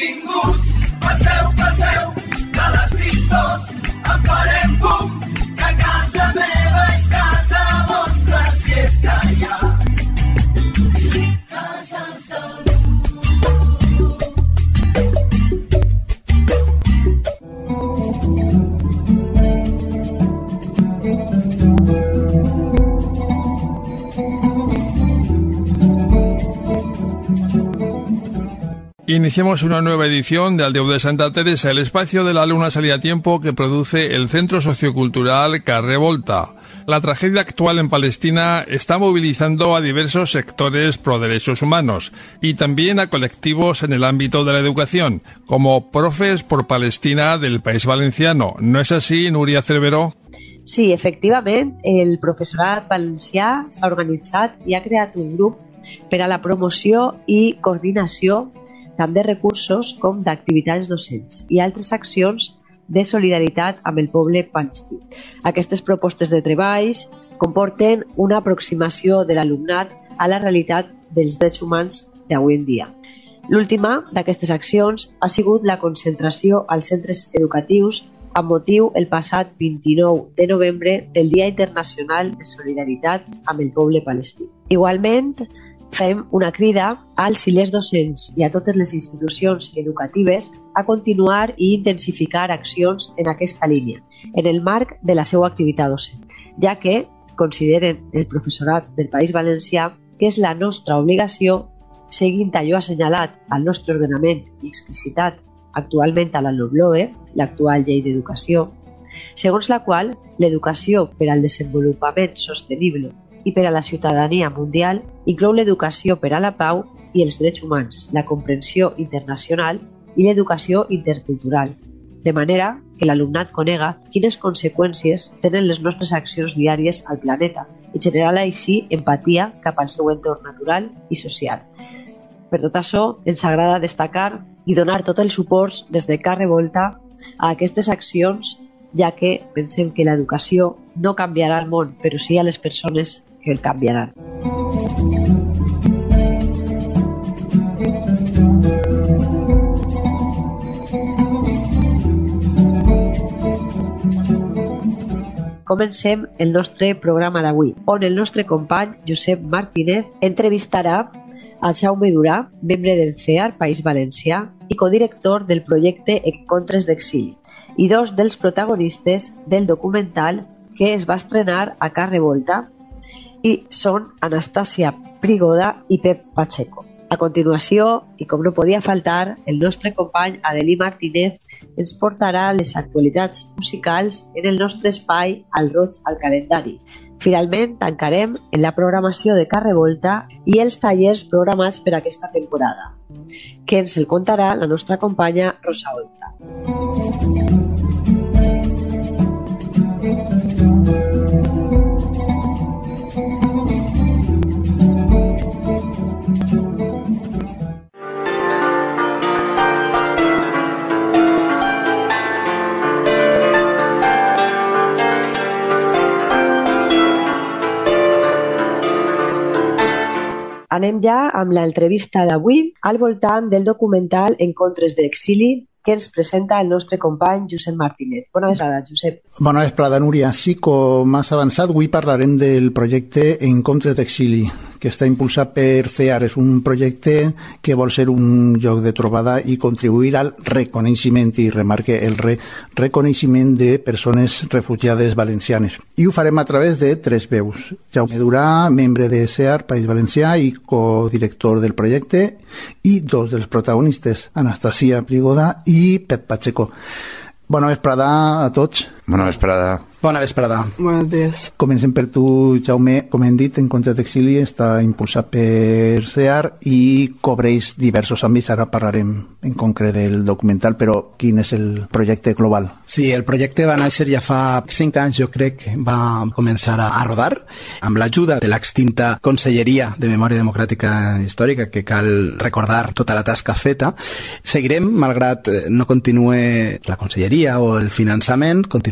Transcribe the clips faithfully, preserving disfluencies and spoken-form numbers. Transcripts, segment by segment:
benvinguts, passeu, passeu, que les tristors en farem fum, que casa meva és casa vostra, si és que hi ha cases d'algú. Iniciamos una nueva edición de Aldeu de Santa Teresa, el espacio de la luna salida a tiempo que produce el Centro Sociocultural Carrer Volta. La tragedia actual en Palestina está movilizando a diversos sectores pro derechos humanos y también a colectivos en el ámbito de la educación, como Profes por Palestina del País Valenciano. ¿No es así, Núria Cerveró? Sí, efectivament, el professorat valencià s'ha organitzat i ha creat un grup per a la promoció i coordinació tant de recursos com d'activitats docents i altres accions de solidaritat amb el poble palestí. Aquestes propostes de treballs comporten una aproximació de l'alumnat a la realitat dels drets humans d'avui en dia. L'última d'aquestes accions ha sigut la concentració als centres educatius amb motiu el passat vint-i-nou de novembre del Dia Internacional de Solidaritat amb el poble palestí. Igualment, fem una crida als i les docents i a totes les institucions educatives a continuar i intensificar accions en aquesta línia, en el marc de la seva activitat docent, ja que consideren el professorat del País Valencià que és la nostra obligació, seguint allò assenyalat al nostre ordenament i explicitat actualment a la LOMLOE, l'actual llei d'educació, segons la qual l'educació per al desenvolupament sostenible i per a la ciutadania mundial inclou l'educació per a la pau i els drets humans, la comprensió internacional i l'educació intercultural, de manera que l'alumnat conega quines conseqüències tenen les nostres accions diàries al planeta i generar així empatia cap al seu entorn natural i social. Per tot això, ens agrada destacar i donar tot el suport des de Carrer Volta a aquestes accions, ja que pensem que l'educació no canviarà el món, però sí a les persones que el canviaran. Comencem el nostre programa d'avui, on el nostre company Josep Martínez entrevistarà a Jaume Durà, membre del C E A R País Valencià i codirector del projecte Encontres d'Exili, i dos dels protagonistes del documental que es va estrenar a Carrer Volta, i són Anastàcia Prigoda i Pep Pacheco. A continuació, i com no podia faltar, el nostre company Adelí Martínez ens portarà les actualitats musicals en el nostre espai Al Roig al Calendari. Finalment, tancarem en la programació de Carrer Volta i els tallers programats per aquesta temporada, que ens el contarà la nostra companya Rosa Oltra. Anem ja amb l'entrevista d'avui al voltant del documental Encontres d'Exili que ens presenta el nostre company Josep Martínez. Bona vesprada, Josep. Bona vesprada, Núria. Sí, com has avançat, avui parlarem del projecte Encontres d'Exili, que està impulsat per C E A R. És un projecte que vol ser un lloc de trobada i contribuir al reconeixement, i remarque el re reconeixement de persones refugiades valencianes. I ho farem a través de tres veus. Jaume Durà, membre de C E A R País Valencià i codirector del projecte, i dos dels protagonistes, Anastàcia Prigoda i Pep Pacheco. Bona vesprada a tots. Bona vesprada. Bona vesprada. Buenos días. Comencem per tu, Jaume. Com hem dit, Encontres d'Exili està impulsat per C E A R i cobreix diversos àmbits. Ara parlarem en concret del documental, però quin és el projecte global? Sí, el projecte va néixer ja fa cinc anys, jo crec, va començar a, a rodar amb l'ajuda de l'extinta Conselleria de Memòria Democràtica Històrica, que cal recordar tota la tasca feta. Seguirem, malgrat no continue la Conselleria o el finançament, continuarem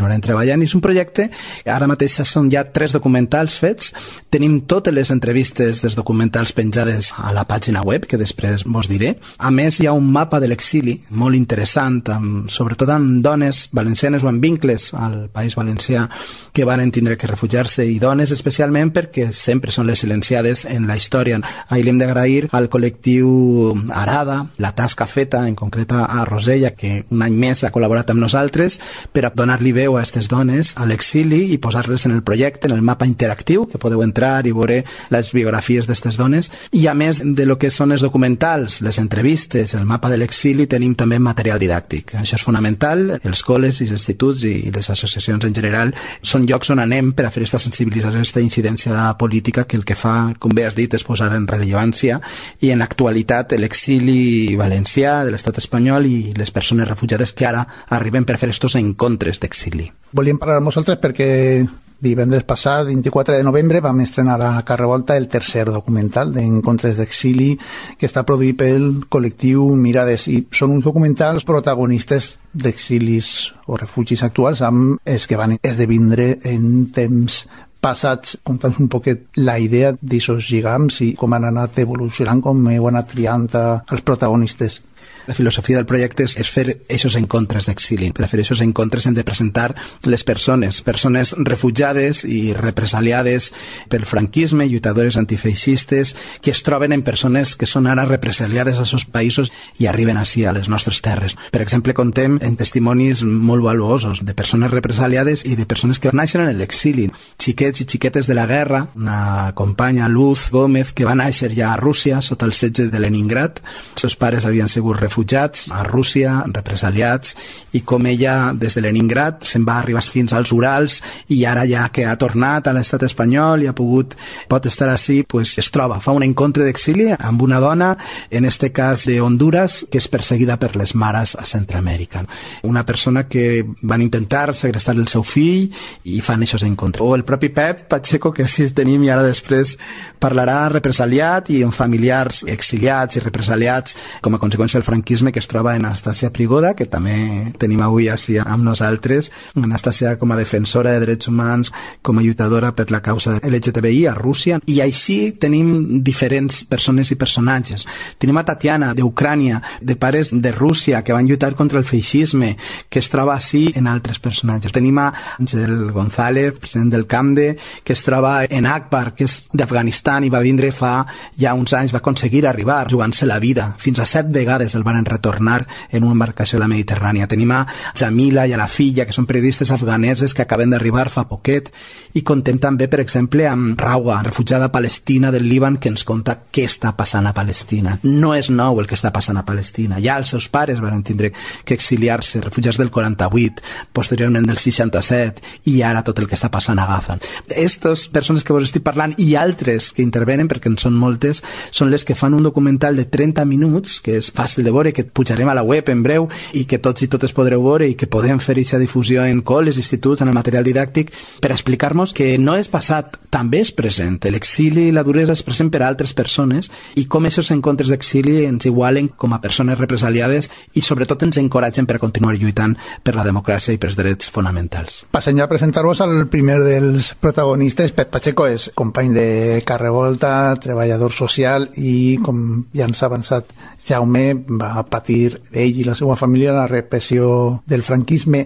continuarem treballant. I és un projecte, ara mateix són ja tres documentals fets, tenim totes les entrevistes dels documentals penjades a la pàgina web, que després vos diré. A més, hi ha un mapa de l'exili molt interessant, amb, sobretot amb dones valencianes o amb vincles al País Valencià que van tindre que refugiar-se, i dones especialment perquè sempre són les silenciades en la història. Ahir li hem d'agrair al col·lectiu Arada la tasca feta, en concret a Rosella, que un any més ha col·laborat amb nosaltres per a donar-li veu a aquestes dones a l'exili i posar-les en el projecte, en el mapa interactiu, que podeu entrar i veure les biografies d'aquestes dones. I a més de lo que són els documentals, les entrevistes, el mapa de l'exili, tenim també material didàctic. Això és fonamental. Els col·les i els instituts i les associacions en general són llocs on anem per a fer aquesta sensibilització, aquesta incidència política, que el que fa, com bé has dit, és posar en rellevància i en l'actualitat l'exili valencià de l'estat espanyol i les persones refugiades que ara arriben per fer estos encontres d'exili. Volíem parlar amb vosaltres perquè divendres passat, vint-i-quatre de novembre, vam estrenar a Carrevolta el tercer documental d'Encontres d'Exili, que està produït pel col·lectiu Mirades, i són uns documentals protagonistes d'exilis o refugis actuals amb els que van esdevindre en temps passats. Conta'ns un poquet la idea d'aquests lligams i com han anat evolucionant, com heu anat triant els protagonistes. La filosofia del projecte és, és fer aquests encontres d'exili. Per a fer aquests encontres hem de presentar les persones, persones refugiades i represaliades pel franquisme, lluitadores antifeixistes, que es troben en persones que són ara represaliades als seus països i arriben així a les nostres terres. Per exemple, contem en testimonis molt valuosos de persones represaliades i de persones que naixen en l'exili. Xiquets i xiquetes de la guerra, una companya, Luz Gómez, que va néixer ja a Rússia sota el setge de Leningrad. Els seus pares havien sigut refugiats a Rússia, represaliats, i com ella des de Leningrad se'n va arribar fins als Urals i ara ja que ha tornat a l'estat espanyol i ha pogut, pot estar així, pues es troba, fa un encontre d'exili amb una dona, en este cas de Honduras, que és perseguida per les mares a Centroamèrica. Una persona que van intentar segrestar el seu fill i fan aquests encontres. O el propi Pep Pacheco, que sí tenim i ara després parlarà, represaliat i amb familiars exiliats i represaliats com a conseqüència del franquisme, que es troba en Anastàcia Prigoda, que també tenim avui així amb nosaltres. Anastàcia com a defensora de drets humans, com a lluitadora per la causa L G T B I a Rússia. I així tenim diferents persones i personatges. Tenim a Tatiana, d'Ucrània, de pares de Rússia, que van lluitar contra el feixisme, que es troba així en altres personatges. Tenim a Ángel González, president del CAMDE, que es troba en Akbar, que és d'Afganistan i va vindre fa ja uns anys, va aconseguir arribar jugant-se la vida. Fins a set vegades el van retornar en una embarcació a la Mediterrània. Tenim a Jamila i a la filla, que són periodistes afganeses que acaben d'arribar fa poquet, i contem també, per exemple, amb Rawa, refugiada palestina del Líban, que ens conta què està passant a Palestina. No és nou el que està passant a Palestina. Ja els seus pares van tindre que exiliar-se, refugiats del quaranta-vuit, posteriorment del seixanta-set, i ara tot el que està passant a Gaza. Estes persones que vos estic parlant i altres que intervenen, perquè en són moltes, són les que fan un documental de trenta minuts, que és fàcil de veure, que pujarem a la web en breu i que tots i totes podreu veure i que podem fer aquesta difusió en col·les, instituts, en el material didàctic, per explicar-nos que no és passat, també és present. L'exili i la duresa és present per a altres persones i com aquests encontres d'exili ens igualen com a persones represaliades i sobretot ens encoratgen per a continuar lluitant per la democràcia i pels drets fonamentals. Passem ja a presentar-vos al primer dels protagonistes. Pep Pacheco és company de Carrevolta, treballador social i, com ja ens ha avançat Jaume, va patir ell i la seva família la repressió del franquisme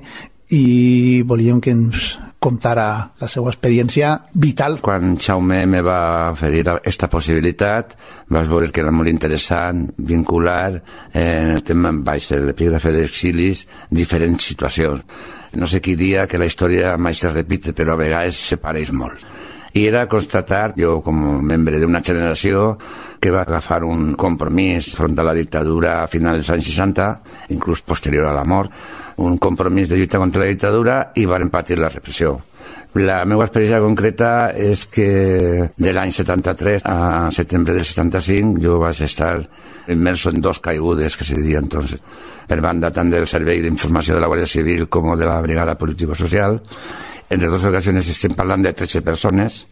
i volíem que ens contara la seva experiència vital. Quan Jaume me va oferir aquesta possibilitat, vas veure que era molt interessant vincular en el tema baix de l'epígrafe d'exilis diferents situacions. No sé qui dia que la història mai se repite, però a vegades se pareix molt. I era constatar, jo com a membre d'una generació que va agafar un compromís front a la dictadura a finals dels anys seixanta, inclús posterior a la mort, un compromís de lluita contra la dictadura i van patir la repressió. La meva experiència concreta és que de l'any setanta-tres a setembre del setanta-cinc jo vaig estar immerso en dos caigudes, que se diria entonces, per banda tant del Servei d'Informació de la Guàrdia Civil com de la Brigada Político-Social. En les dues ocasions estem parlant de tretze persones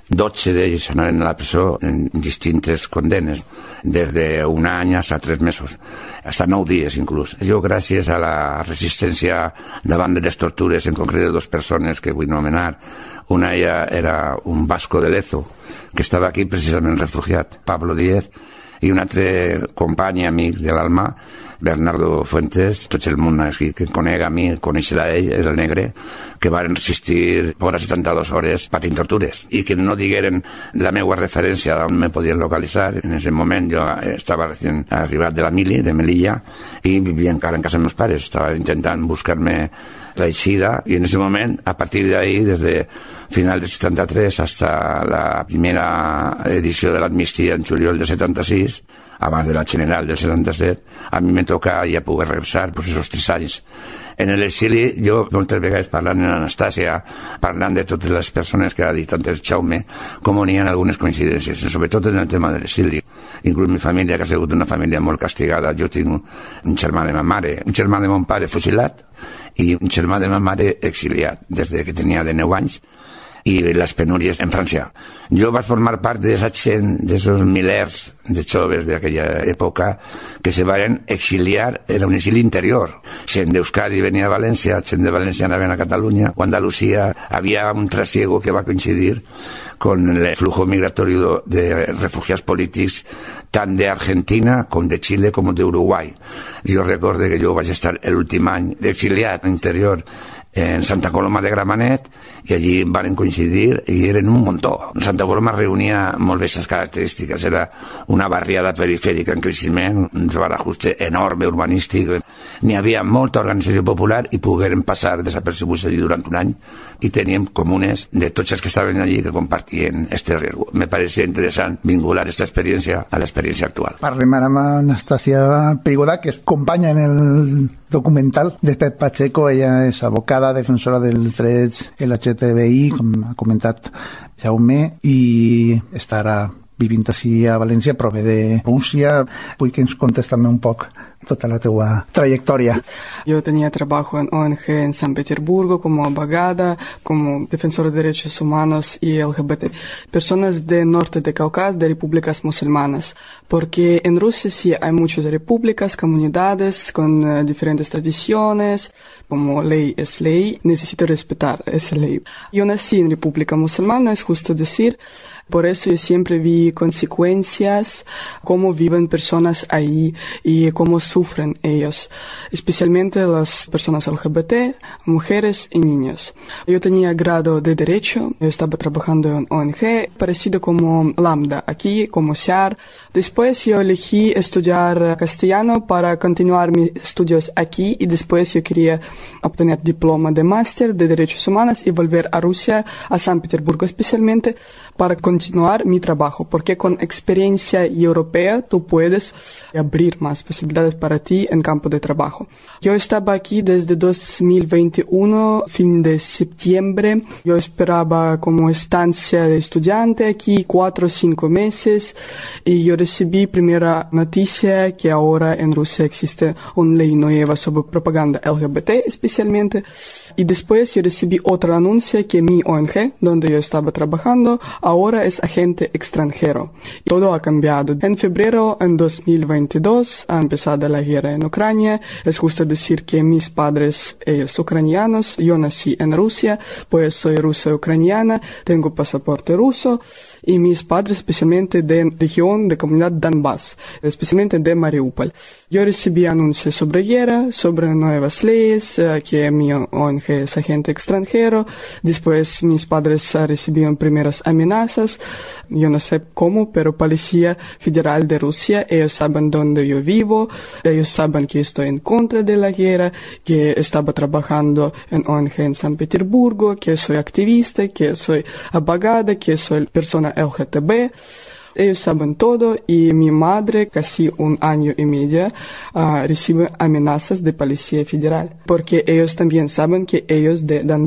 dotze d'ells anaven a la presó en distintes condenes, des d'un any fins a tres mesos, fins a nou dies inclús. Jo, gràcies a la resistència davant de les tortures, en concret de dues persones que vull nomenar, una ella era un vasco de Lezo, que estava aquí precisament refugiat, Pablo Díez, i un altre company i amic de l'Alma, Bernardo Fuentes, tot el món aquí que conec a mi, coneixerà ell, era el negre, que van resistir fora setanta-dues hores patint tortures i que no digueren la meva referència d'on me podien localitzar. En aquest moment jo estava recient arribat de la Mili, de Melilla, i vivia encara en casa dels meus pares. Estava intentant buscar-me l'eixida i en aquest moment, a partir d'ahí, des de final del setanta-tres hasta la primera edició de l'amnistia en juliol del setanta-sis, abans de la general del setanta-set, a mi me toca ja poder regressar per aquests tres anys. En l'exili, jo moltes vegades parlant amb Anastàcia, parlant de totes les persones que ha dit antes Jaume, com n'hi ha algunes coincidències, sobretot en el tema de l'exili. Inclús mi família, que ha sigut una família molt castigada, jo tinc un germà de ma mare, un germà de mon pare fusilat i un germà de ma mare exiliat des de que tenia de nou anys, i les penúries en França. Jo vaig formar part d'aquesta gent, d'aquests milers de joves d'aquella època que se van exiliar, era un exili interior. Gent d'Euskadi venia a València, gent de València anaven a Catalunya, o Andalucía, havia un trasiego que va coincidir con el flujo migratorio de refugiados políticos tant d'Argentina com de Xile com d'Uruguai. Jo recordo que jo vaig estar l'últim any d'exiliat interior en Santa Coloma de Gramenet i allí van coincidir i eren un muntó. Santa Coloma reunia molt bé aquestes característiques, era una barriada perifèrica en creixement, un barajuste enorme urbanístic, n'hi havia molta organització popular i pogueren passar desapercebuts allí durant un any i teníem comunes de tots els que estaven allí que compartien este riesgo. Me parecía interessant vincular esta experiència a l'experiència actual. Parlem ara amb Anastàcia Prigoda, que és companya en el documental de Pep Pacheco. Ella és abocada, defensora dels drets L G T B I, com ha comentat Jaume, i estarà vivint així a València, prové de Rússia. Vull que ens contes també un poc toda la teua trayectoria. Yo tenía trabajo en O N G en San Petersburgo como abogada, como defensora de derechos humanos y L G B T. Personas del norte de Cáucaso, de repúblicas musulmanas. Porque en Rusia sí hay muchas repúblicas, comunidades con uh, diferentes tradiciones. Como ley es ley, necesito respetar esa ley. Yo nací en república musulmana, es justo decir. Por eso yo siempre vi consecuencias, cómo viven personas ahí y cómo sufren ellos, especialmente las personas L G B T, mujeres y niños. Yo tenía grado de Derecho, yo estaba trabajando en O N G, parecido como Lambda, aquí como S A R. Después yo elegí estudiar castellano para continuar mis estudios aquí y después yo quería obtener diploma de máster de Derechos Humanos y volver a Rusia, a San Petersburgo especialmente, para continuar mi trabajo, porque con experiencia europea tú puedes abrir más posibilidades para ti en campo de trabajo. Yo estaba aquí desde dos mil veintiuno, fin de septiembre. Yo esperaba como estancia de estudiante aquí cuatro o cinco meses y yo recibí primera noticia que ahora en Rusia existe una ley nueva sobre propaganda L G B T especialmente. Y después yo recibí otra anuncio que mi O N G, donde yo estaba trabajando, ahora es agente extranjero. Todo ha cambiado. En febrero en dos mil veintidós ha empezado la guerra en Ucrania. Es justo decir que mis padres, ellos ucranianos, yo nací en Rusia, pues soy rusa ucraniana, tengo pasaporte ruso, y mis padres especialmente de región de comunidad Donbass, especialmente de Mariupol. Yo recibí anuncios sobre guerra, sobre nuevas leyes, eh, que mi O N G es agente extranjero. Después mis padres uh, recibieron primeras amenazas. Yo no sé cómo, pero Policía Federal de Rusia, ellos saben dónde yo vivo, ellos saben que estoy en contra de la guerra, que estaba trabajando en O N G en San Petersburgo, que soy activista, que soy abogada, que soy persona L G T B. Ellos saben todo y mi madre, casi un año y medio, uh, recibe amenazas de Policía Federal, porque ellos también saben que ellos de Donbass.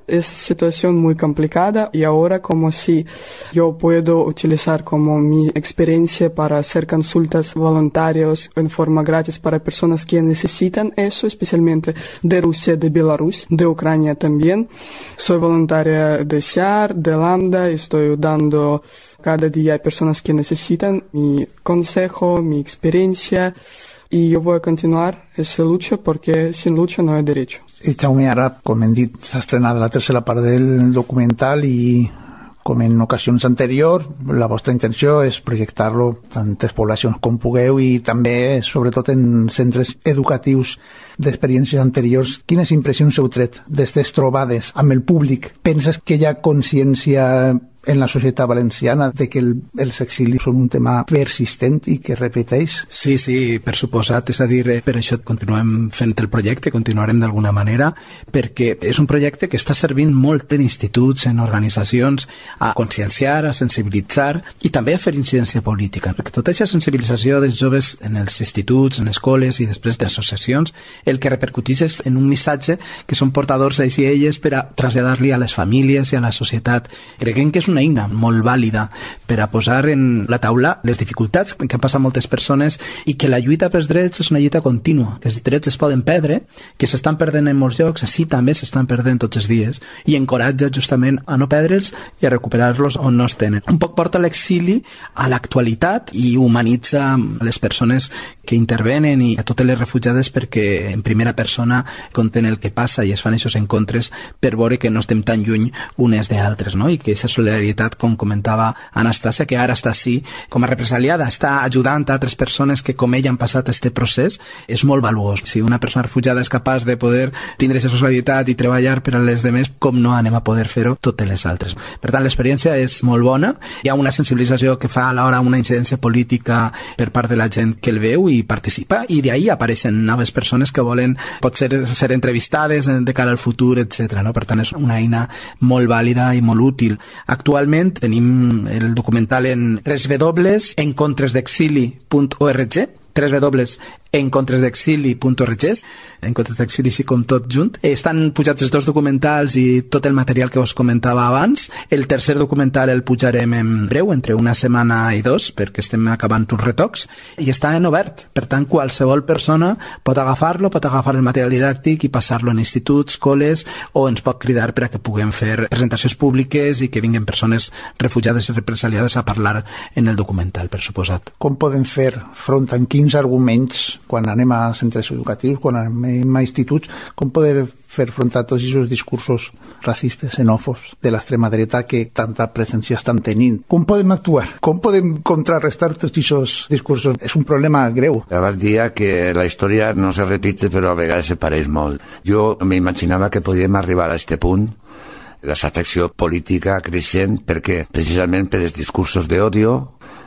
es situación muy complicada y ahora como si yo puedo utilizar como mi experiencia para hacer consultas voluntarias en forma gratis para personas que necesitan eso, especialmente de Rusia, de Belarus, de Ucrania también. Soy voluntaria de S I A R, de Lambda, estoy dando cada día a personas que necesitan mi consejo, mi experiencia, y yo voy a continuar esa lucha porque sin lucha no hay derecho. I Jaume, ara, com hem dit, s'ha estrenat la tercera part del documental i, com en ocasions anteriors, la vostra intenció és projectar-lo a tantes poblacions com pugueu i també, sobretot, en centres educatius d'experiències anteriors. Quines impressions heu tret d'estes trobades amb el públic? Penses que hi ha consciència en la societat valenciana de que el, els exilis són un tema persistent i que repeteix? Sí, sí, per suposat, és a dir, per això continuem fent el projecte, continuarem d'alguna manera, perquè és un projecte que està servint molt en instituts, en organitzacions, a conscienciar, a sensibilitzar i també a fer incidència política, perquè tota aquesta sensibilització dels joves en els instituts, en escoles i després d'associacions, el que repercuteix és en un missatge que són portadors ells i elles per a traslladar-li a les famílies i a la societat. Creiem que és una eina molt vàlida per a posar en la taula les dificultats que passen moltes persones i que la lluita pels drets és una lluita contínua, que els drets es poden perdre, que s'estan perdent en molts llocs, així també s'estan perdent tots els dies, i encoratja justament a no perdre'ls i a recuperar-los on no es tenen. Un poc porta l'exili a l'actualitat i humanitza les persones que intervenen i a totes les refugiades perquè en primera persona conten el que passa i es fan aquests encontres per veure que no estem tan lluny unes d'altres, no? I que aquesta solidaritat, com comentava Anastàcia, que ara està així com a represaliada, està ajudant a altres persones que com ella han passat aquest procés, és molt valuós. Si una persona refugiada és capaç de poder tindre aquesta solidaritat i treballar per a les demés, com no anem a poder fer-ho totes les altres. Per tant, l'experiència és molt bona. Hi ha una sensibilització que fa alhora una incidència política per part de la gent que el veu i participa, i d'ahí apareixen noves persones que volen potser ser entrevistades de cara al futur, etcètera. No? Per tant, és una eina molt vàlida i molt útil. Actualment tenim el documental en w w w punt encontresdexili punt org, w w w punt encontresdexili punt org, Encontres d'Exili sí com tot junt. Estan pujats els dos documentals i tot el material que us comentava abans. El tercer documental el pujarem en breu, entre una setmana i dos, perquè estem acabant uns retocs, i està en obert. Per tant, qualsevol persona pot agafar-lo, pot agafar el material didàctic i passar-lo en instituts, escoles, o ens pot cridar per a que puguem fer presentacions públiques i que vinguin persones refugiades i represaliades a parlar en el documental, per suposat. Com podem fer front a quins arguments quan anem a centres educatius, quan anem a instituts, com poder fer front a tots aquests discursos racistes, xenòfobs de l'extrema dreta que tanta presència estan tenint? Com podem actuar? Com podem contrarrestar tots aquests discursos? És un problema greu. Abans dia que la història no se repite, però a vegades se pareix molt. Jo m'imaginava que podíem arribar a aquest punt de desafecció política creixent, perquè precisament per els discursos d'odio,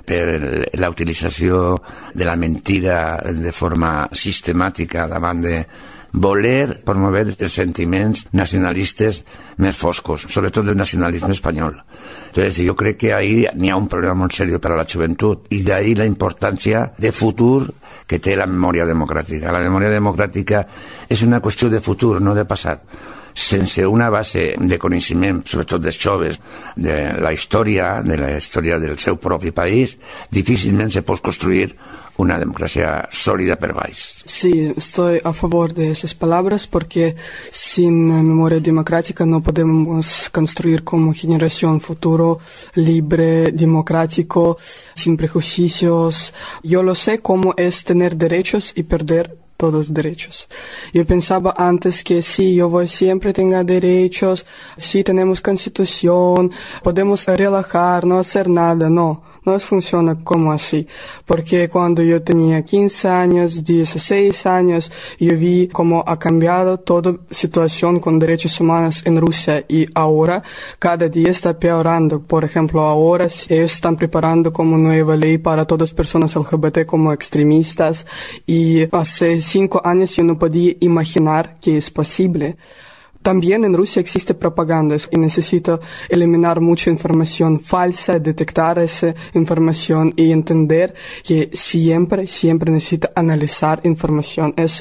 per la utilització de la mentira de forma sistemàtica davant de voler promover els sentiments nacionalistes més foscos, sobretot del nacionalisme espanyol. Entonces, jo crec que ahí n'hi ha un problema molt seriós per a la joventut, i d'ahí la importància de futur que té la memòria democràtica. La memòria democràtica és una qüestió de futur, no de passat. Sense una base de coneixement, sobretot dels joves, de la història, de la història del seu propi país, difícilment se pot construir una democracia sólida per baix. Sí, estoy a favor de esas palabras porque sin memoria democrática no podemos construir como generación futuro libre, democrático, sin prejuicios. Yo lo sé cómo es tener derechos y perder todos los derechos. Yo pensaba antes que sí, yo voy siempre tenga derechos, sí tenemos constitución, podemos relajar, no hacer nada, no. No funciona como así, porque cuando yo tenía quince años, dieciséis años, yo vi cómo ha cambiado toda situación con derechos humanos en Rusia, y ahora cada día está peorando. Por ejemplo, ahora ellos están preparando como nueva ley para todas las personas L G B T como extremistas, y hace cinco años yo no podía imaginar que es posible. También en Rusia existe propaganda y necesito eliminar mucha información falsa, detectar esa información y entender que siempre, siempre necesito analizar información. Es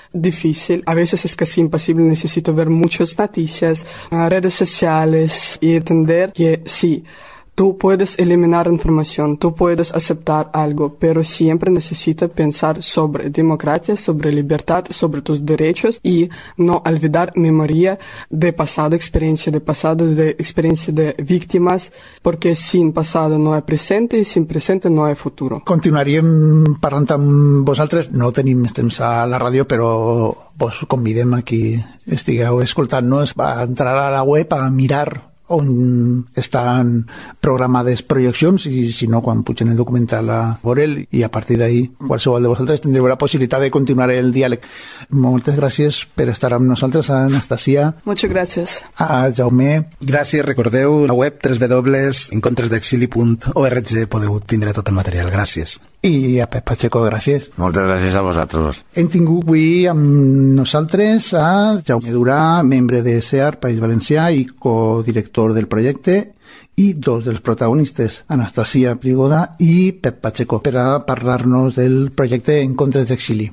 difícil, a veces es casi imposible, necesito ver muchas noticias, redes sociales y entender que sí, tú puedes eliminar información, tú puedes aceptar algo, pero siempre necesitas pensar sobre democracia, sobre libertad, sobre tus derechos y no olvidar memoria de pasado, experiencia de pasado, de experiencia de víctimas, porque sin pasado no hay presente y sin presente no hay futuro. Continuaríem parlant amb vosaltres, no tenim més temps a la ràdio, però vos convidem a qui estigueu escoltant-nos a entrar a la web a mirar on estan programades projeccions i si no, quan pugen el documental a veure'l i a partir d'ahí qualsevol de vosaltres tindreu la possibilitat de continuar el diàleg. Moltes gràcies per estar amb nosaltres, a Anastasia. Muchas gracias. A Jaume. Gràcies, recordeu la web w w w punt encontres d'exili punt org, podeu tindre tot el material. Gràcies. I a Pep Pacheco, gràcies. Moltes gràcies a vosaltres. Hem tingut avui amb nosaltres a Jaume Durà, membre de SEAR País Valencià i codirector del projecte, i dos dels protagonistes, Anastasia Prigoda i Pep Pacheco, per a parlar-nos del projecte Encontres d'Exili.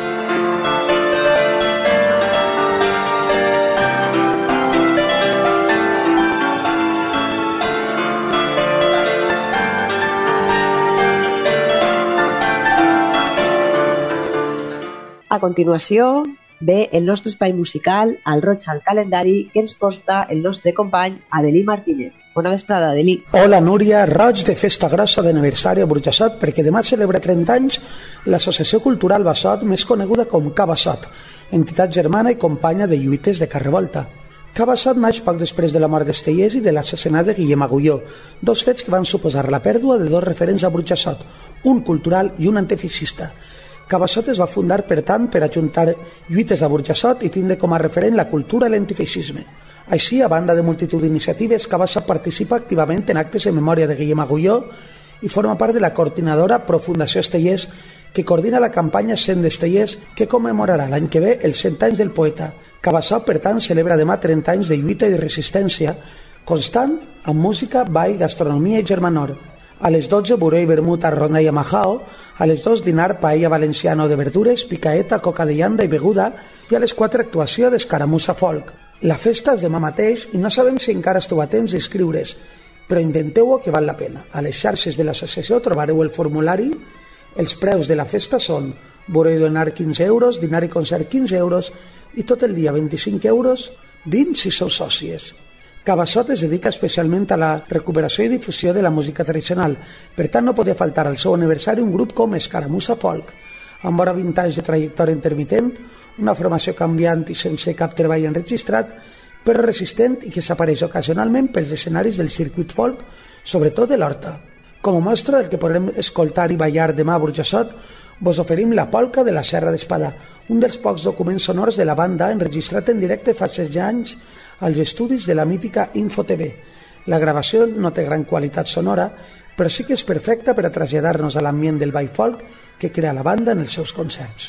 A continuació ve el nostre espai musical al Roig al Calendari que ens porta el nostre company Adelí Martínez. Bona vesprada, Adelí. Hola, Núria. Roig de festa grossa d'aniversari a Burjassot perquè demà celebra trenta anys l'Associació Cultural Bassot, més coneguda com Ca Bassot, entitat germana i companya de lluites de Carrevolta. Ca Bassot naix poc després de la mort d'Estellers i de l'assassinat de Guillem Agulló, dos fets que van suposar la pèrdua de dos referents a Burjassot, un cultural i un antifeixista. Ca Bassot es va fundar, per tant, per ajuntar lluites a Burjassot i tindre com a referent la cultura i l'antifeixisme. Així, a banda de multitud d'iniciatives, Ca Bassot participa activament en actes en memòria de Guillem Agulló i forma part de la coordinadora Pro Fundació Estellers, que coordina la campanya cent d'Estellers, que commemorarà l'any que ve els cent anys del poeta. Ca Bassot, per tant, celebra demà trenta anys de lluita i de resistència constant amb música, ball, gastronomia i germanor. A les dotze, buró i vermut a Ronda i a Majao. A les dues, dinar, paella valenciano de verdures, picaeta, coca de llanda i beguda. I a les quatre, actuació d'escaramussa folk. La festa és demà mateix i no sabem si encara esteu a temps d'inscriure's, però intenteu-ho, que val la pena. A les xarxes de l'associació trobareu el formulari. Els preus de la festa són buró i donar quinze euros, dinar i concert quinze euros i tot el dia vint-i-cinc euros dins si sou sòcies. Ca Bassot es dedica especialment a la recuperació i difusió de la música tradicional. Per tant, no podia faltar al seu aniversari un grup com Escaramussa Folk, amb vora vint anys de trajectòria intermitent, una formació canviant i sense cap treball enregistrat, però resistent i que s'apareix ocasionalment pels escenaris del circuit folk, sobretot de l'Horta. Com a mostra del que podrem escoltar i ballar demà a Burjassot, vos oferim la polca de la Serra d'Espadà, un dels pocs documents sonors de la banda enregistrat en directe fa setze anys als estudis de la mítica Info T V. La gravació no té gran qualitat sonora, però sí que és perfecta per a traslladar-nos a l'ambient del ball folk que crea la banda en els seus concerts.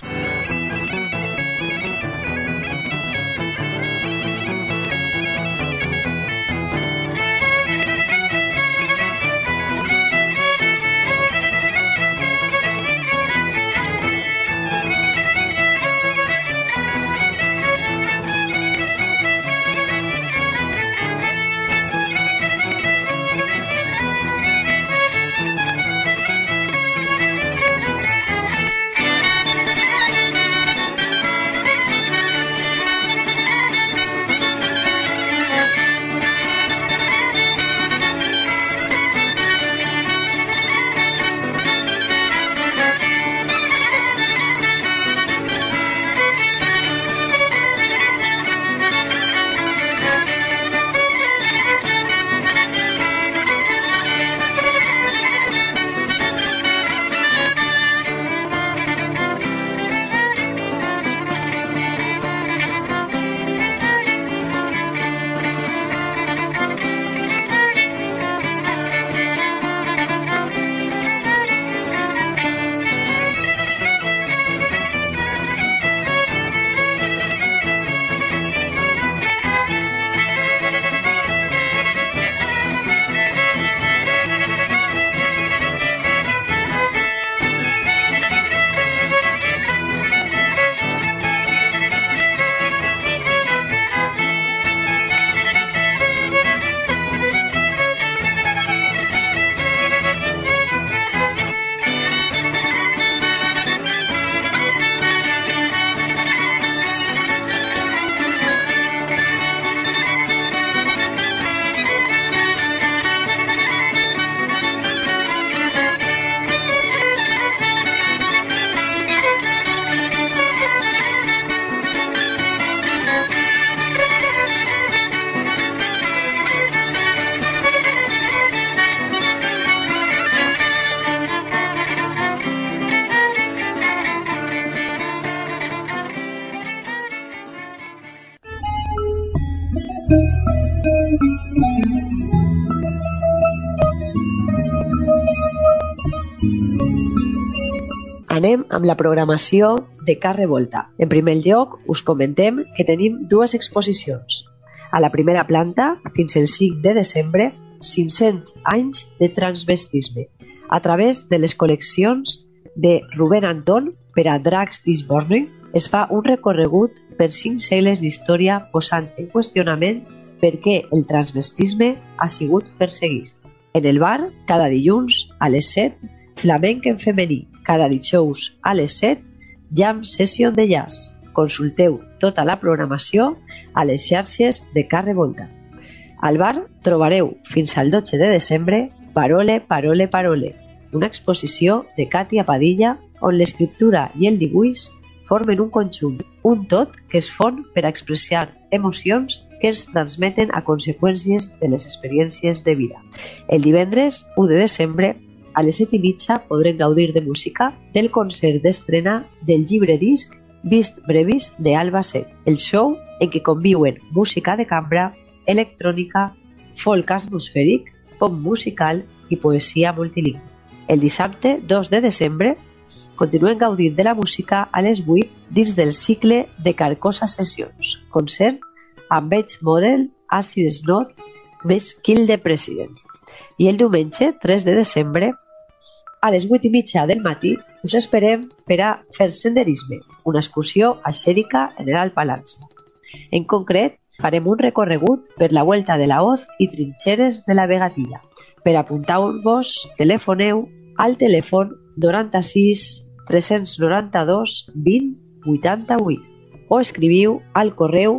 Anem amb la programació de Carrer Volta. En primer lloc, us comentem que tenim dues exposicions. A la primera planta, fins el cinc de desembre, cinc-cents anys de transvestisme, a través de les col·leccions de Rubén Anton per a Dracs Eastbourne, es fa un recorregut per cinc segles d'història posant en qüestionament per què el transvestisme ha sigut perseguit. En el bar, cada dilluns a les set, flamenc en femení. Cada dijous a les set, jam session de jazz. Consulteu tota la programació a les xarxes de Carrer Volta. Al bar trobareu fins al dotze de desembre Parole, Parole, Parole, una exposició de Katia Padilla on l'escriptura i el dibuix formen un conjunt, un tot que es fon per a expressar emocions que ens transmeten a conseqüències de les experiències de vida. El divendres u de desembre a les set i mitja podrem gaudir de música del concert d'estrena del llibre disc Vist Brevis de Alba Set, el show en què conviuen música de cambra, electrònica, folk atmosfèric, pop musical i poesia multilingüe. El dissabte dos de desembre continuem gaudint de la música a les vuit dins del cicle de Carcosa Sessions, concert amb Edge Model, Acid Snot, més Kill the President. I el diumenge tres de desembre a les vuit i mitja del matí us esperem per a fer senderisme, una excursió a Xèrica en el Alt Palància. En concret, farem un recorregut per la Vuelta de la Hoz i trinxeres de la Vegatilla. Per apuntar-vos, telefoneu al telèfon noranta-sis tres-cents noranta-dos vint vuitanta-vuit o escriviu al correu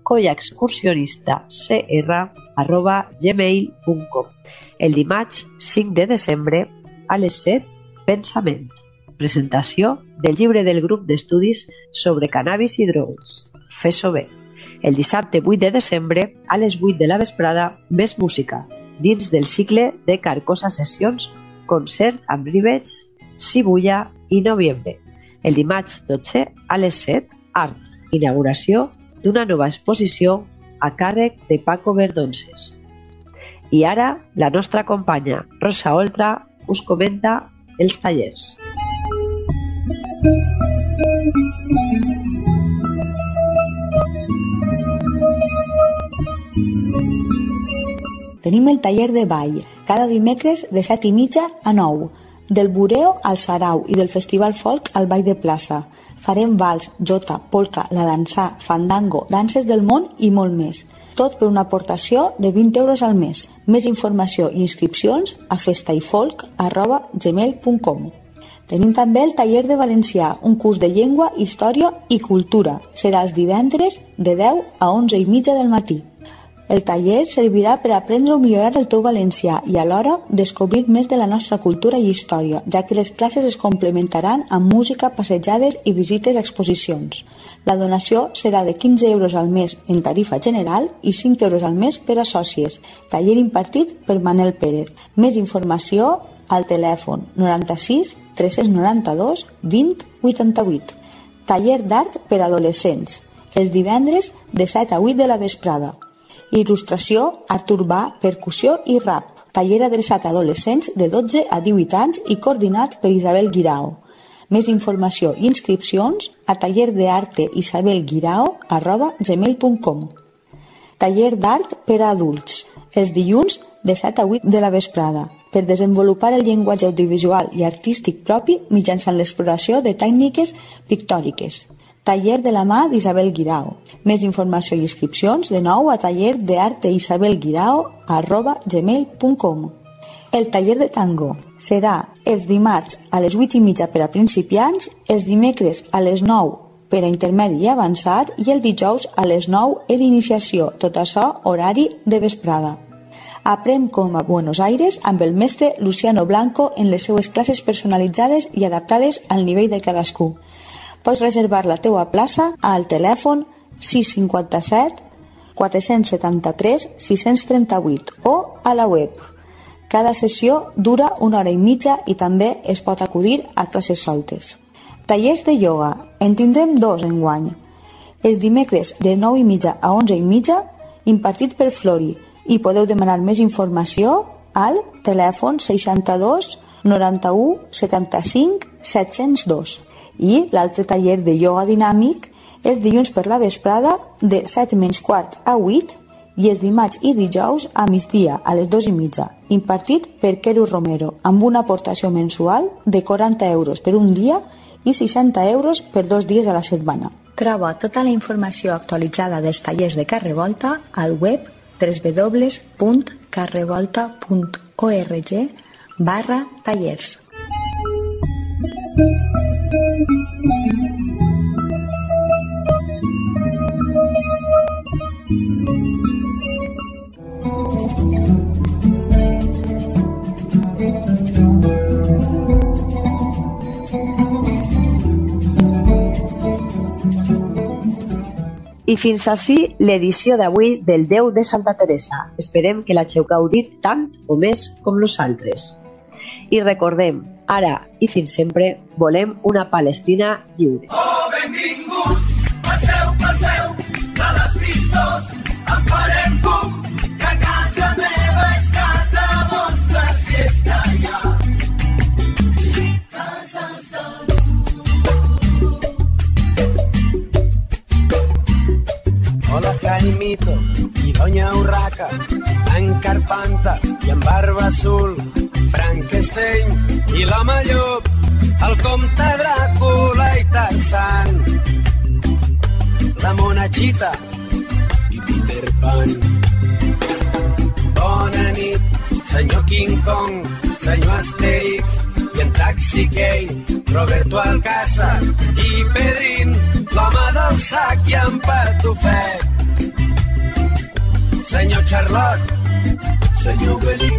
collaexcursionistacr arroba gmail punt com. El dimarts cinc de desembre a les set, Pensament, presentació del llibre del grup d'estudis sobre cannabis i drogues, Fes-ho bé. El dissabte vuit de desembre, a les vuit de la vesprada, més música, dins del cicle de Carcosa Sessions, concert amb Rivets, Cibulla i Noviembre. El dimarts dotze, a les set, Art, inauguració d'una nova exposició a càrrec de Paco Verdonses. I ara, la nostra companya Rosa Oltra us comenta els tallers. Tenim el taller de ball, cada dimecres de set i mitja a nou, del bureo al sarau i del festival folk al ball de plaça. Farem vals, jota, polka, la dansà, fandango, danses del món i molt més. Tot per una aportació de vint euros al mes. Més informació i inscripcions a festaifolk arroba gmail punt com. Tenim també el taller de valencià, un curs de llengua, història i cultura. Serà els divendres de deu a onze i mitja del matí. El taller servirà per aprendre o millorar el teu valencià i alhora descobrir més de la nostra cultura i història, ja que les classes es complementaran amb música, passejades i visites a exposicions. La donació serà de quinze euros al mes en tarifa general i cinc euros al mes per a sòcies. Taller impartit per Manel Pérez. Més informació al telèfon noranta-sis tres-cents noranta-dos vint vuitanta-vuit. Taller d'art per a adolescents, els divendres de set a vuit de la vesprada. Il·lustració, art urbà, percussió i rap. Taller adreçat a adolescents de dotze a divuit anys i coordinat per Isabel Guirao. Més informació i inscripcions a tallerdearteisabelguirao arroba gmail punt com. Taller d'art per a adults, els dilluns de set a vuit de la vesprada, per desenvolupar el llenguatge audiovisual i artístic propi mitjançant l'exploració de tècniques pictòriques. Taller de la mà d'Isabel Guirao. Més informació i inscripcions de nou a tallerdearteisabelguirao arroba gmail punt com. El taller de tango serà els dimarts a les vuit i mitja per a principiants, els dimecres a les nou per a intermedi i avançat i el dijous a les nou en iniciació, tot això horari de vesprada. Aprèn com a Buenos Aires amb el mestre Luciano Blanco en les seues classes personalitzades i adaptades al nivell de cadascú. Pots reservar la teua plaça al telèfon sis cinquanta-set quatre-cents setanta-tres sis-cents trenta-vuit o a la web. Cada sessió dura una hora i mitja i també es pot acudir a classes soltes. Tallers de ioga. En tindrem dos enguany. Els dimecres de nou i mitja a onze i mitja impartit per Flori, i podeu demanar més informació al telèfon seixanta-dos noranta-u setanta-cinc set-cents dos. I l'altre taller de ioga dinàmic és dilluns per la vesprada de set menys quart a vuit i és dimarts i dijous a migdia a les dos i mitja, impartit per Quero Romero, amb una aportació mensual de quaranta euros per un dia i seixanta euros per dos dies a la setmana. Troba tota la informació actualitzada dels tallers de Carrevolta al web w w w punt carrevolta punt org barra tallers. I fins ací l'edició d'avui del Déu de Santa Teresa. Esperem que l'hagueu gaudit tant o més com nosaltres. I recordem, ara i fins sempre, volem una Palestina lliure. Oh, benvinguts, passeu, passeu, de les Cristos, en farem fum, que casa meva és casa vostra, si és que hi ha cases d'algú. Hola, Jaimito i Doña Urraca, en Carpanta i en Barba Azul, Frankenstein i l'home llop, el comte Dràcula i Tarzan, la monachita i Peter Pan. Bona nit, senyor King Kong, senyor Asterix i en Taxi Key, Roberto Alcázar i Pedrín, l'home del sac i en Patufet. Senyor Charlot, senyor Beli,